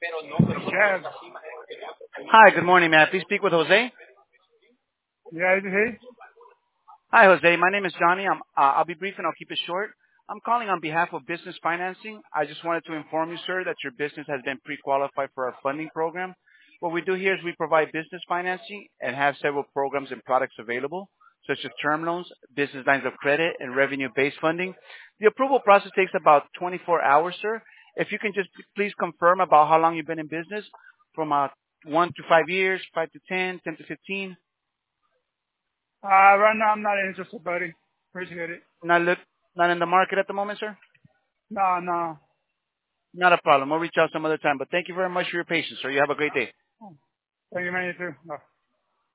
Yes. Hi, good morning, may I please speak with Jose? Yeah, is he? Hi, Jose. My name is Johnny. I'll be brief and I'll keep it short. I'm calling on behalf of business financing. I just wanted to inform you, sir, that your business has been pre-qualified for our funding program. What we do here is we provide business financing and have several programs and products available, such as term loans, business lines of credit, and revenue-based funding. The approval process takes about 24 hours, sir. If you can just please confirm about how long you've been in business, from 1 to 5 years, 5 to 10, 10 to 15. Right now I'm not interested, buddy. Appreciate it. Not look, not in the market at the moment, sir? No, no. Not a problem. We'll reach out some other time. But thank you very much for your patience, sir. You have a great day. Thank you, man. You too. Bye.